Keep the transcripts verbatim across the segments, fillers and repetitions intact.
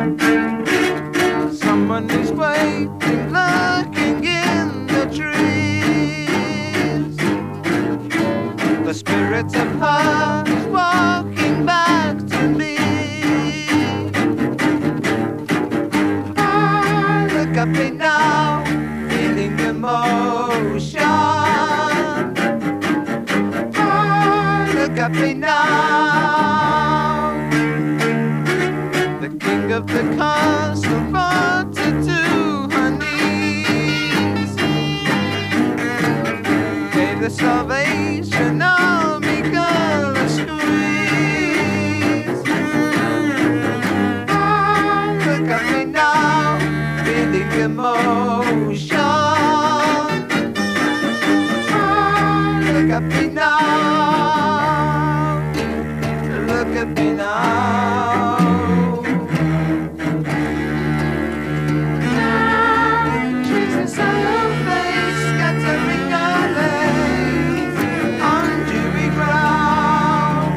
Someone is waiting, lurking in the trees. The spirit of her is walking back to me. Ah, look at me now, feeling emotion. Ah, look at me now. The king of the castle brought her to her knees. Gave the Salvation Army girl a squeeze. Ah, look at me now, feeling emotion. Ah, look at me now, look at me now. Jesus on your face, scattering your lace on dewy ground.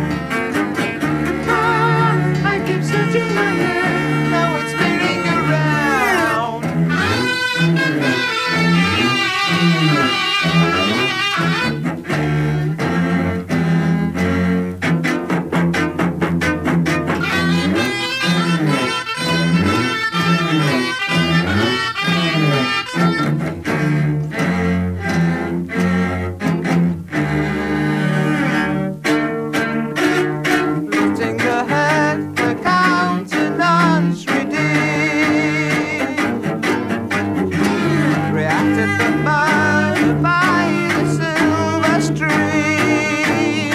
Ah, I keep searching my head, now it's spinning around. Lifting her head, her countenance redeemed. Reacted the murder by the silver stream.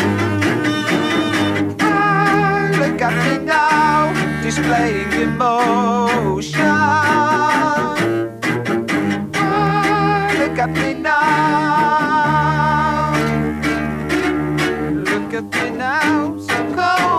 Ah, look at me now, displaying emotion. Ah, look at me now, look at me now, so cold.